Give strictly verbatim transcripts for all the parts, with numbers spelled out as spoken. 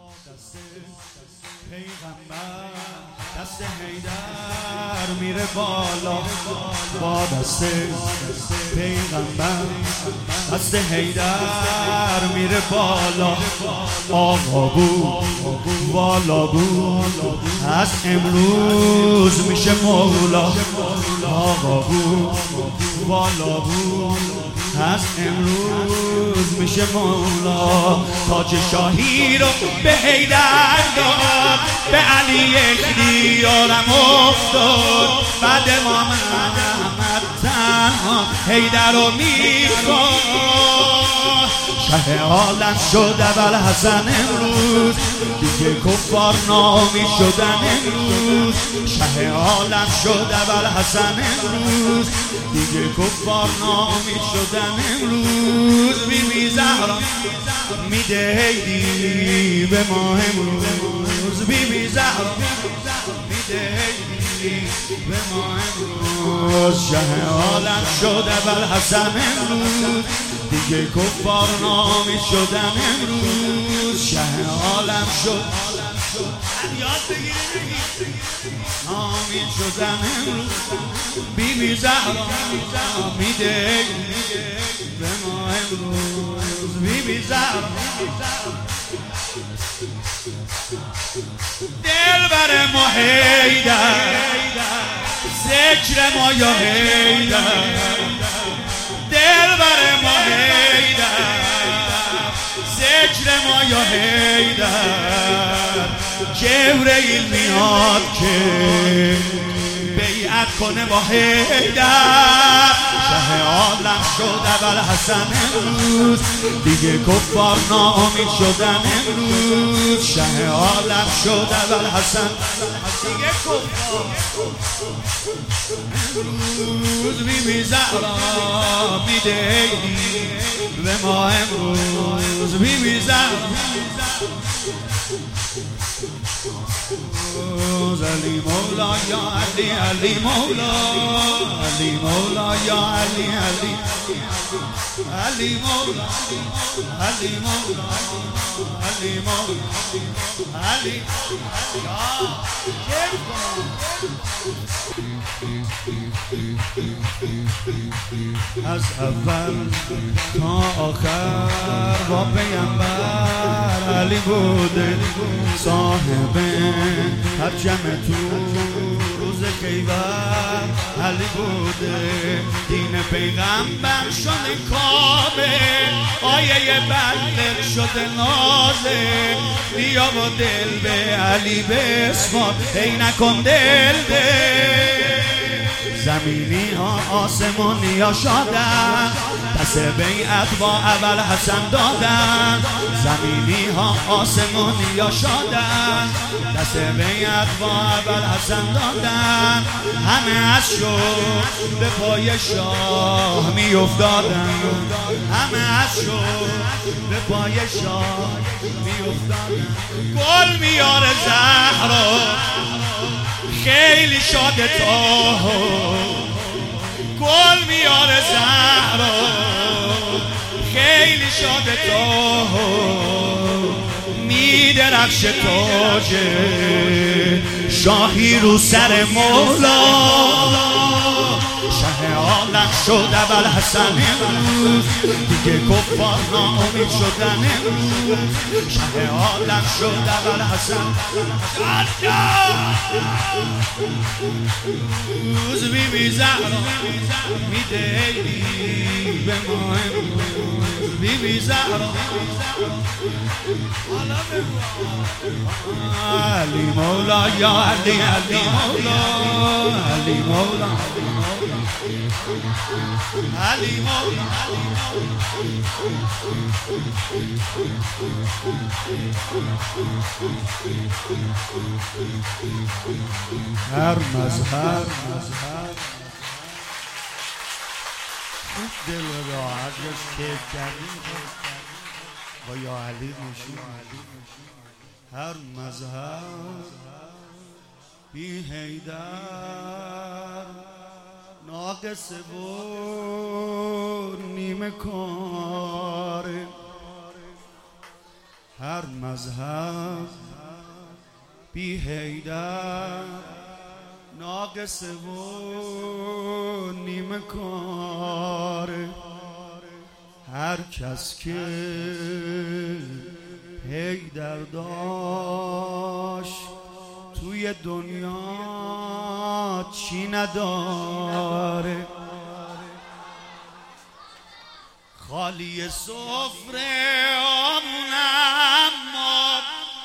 دست پیغمبر، دست حیدر میره بالا با دست پیغمبر، دست حیدر میره بالا. آقا بود والا بود از امروز میشه مولا. آقا بود والا بود از امروز میشه مولا. تاج شاهی رو به حیدر داد، به علی اختیارم افتاد. بعد ما محمد تنها حیدر رو میخواد. شه عالم شد ابوالحسن امروز، دیگه کفار نامی شدن امروز. شه عالم شد ابوالحسن امروز، دیگه کفار نامی شدن امروز. بی بی زهرا میده هیدی به ما امروز. بی بی زهرا میده هیدی به ما امروز. شه عالم شد ابوالحسن امروز، دیگه کفار نامی شدن امروز. شه عالم شد یاد بگیرید نامی شدن امروز. بی بی زهرا میده به ما امروز. بی بی زهرا دلبر ما حیدر، ذکر ما یا حیدر. دلبر ما حیدر، ذکر ما یا حیدر. جبرئیل میاد که بیعت کنه با حیدر. شه عالم شد ابوالحسن امروز، دیگه کفار نامی شدن امروز. شه عالم شد ابوالحسن، دیگه کفار امروز. بی بی زهرا میده به ما امروز. بی بی زهرا علی مولا یا علی، علی مولا، علی مولا یا علی، علی علی مولا، علی مولا، علی مولا، علی از اول تا آخر با پیامبر علی بوده، صاحب هر جمع تو روز خیبر علی بوده. دین پیغمبر شده کامل، آیه بلغ شده نازل. بیا و دل به علی بسپار، ای نکن دل ده. زمینی ها آسمونی ها شدن، دست بیعت با ابوالحسن دادن. زمینی ها آسمونی ها شدن، دست بیعت با ابوالحسن دادن. همه از شوق به پای شاه می افتادن، همه از شوق به پای شاه می افتادن. گل میاره زهرا خیلی شاده تا، گل میاره زهرا خیلی شاده تا. میدرخش تاج شاهی رو سر مولا. شه عالم شد ابوالحسن امروز، دیگه کفار ناامید شدن امروز. شه عالم شد ابوالحسن امروز. بی بی زهرا میده به ما امروز. بی بی زهرا علی مولا یا علی، علی مولا، علی مولا، علی مولا. هر مذهب خوب دل راحت کیف کردیم با یا علی میشیم. هر مذهب بی حیدر ناقص و نیمه کاره. هر مذهب بی حیدر ناقصه و نیمه کاره. هر کس که حیدر داشت توی دنیا چی نداره. خالی سفره آمون اما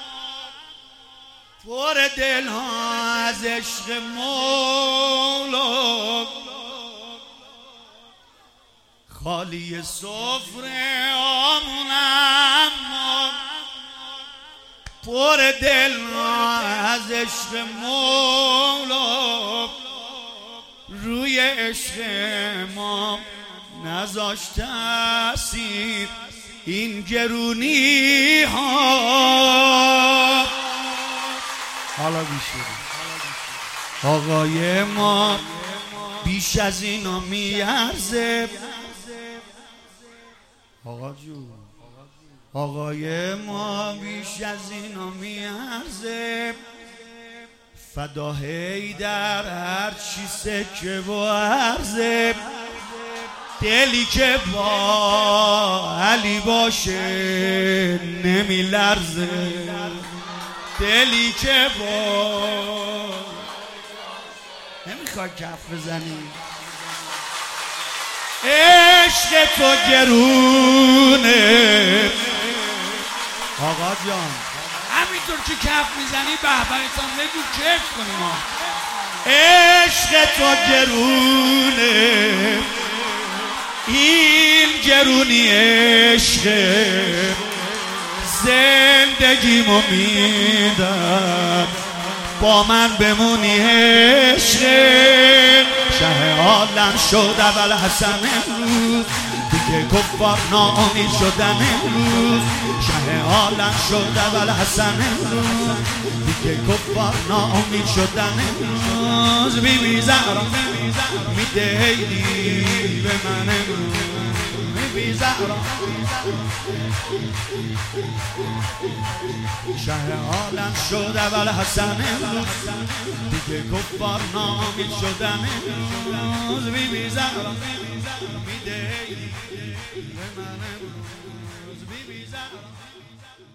پر دل ها از عشق مولا. خالی سفره آمون اما پر دل ها از عشق مولا. روی عشق ما نذاشت تأثیر این گرونی ها. حالا بیشتر آقای ما بیش از اینا میارزه. آقا جون آقای ما بیش از اینا میارزه. فدا حیدر هرچی سکه و عرضه. دلی که با علی باشه نمی لرزه. دلی که با نمیخوای کف بزنی. عشق تو گرونه آقا جان. همینطور که کف میزنی بهبریتان بگو کف کنیم ها. عشق تو گرونه این گرونی عشق زندگیمو میدم با من بمونی عشق. شه عالم شد اول حسن امروز دیگه کفار ناامید شدن امروز. شه عالم شد اول حسن امروز دیگه کفار ناامید شدن امروز. بی بی زهرا میده هیدی به من امروز. بی بی زهرا شه عالم شد اول حسن امروز دیگه کفار ناامید شدن امروز. بی بی زهرا میده هیدی به من امروز. بی بی زهرا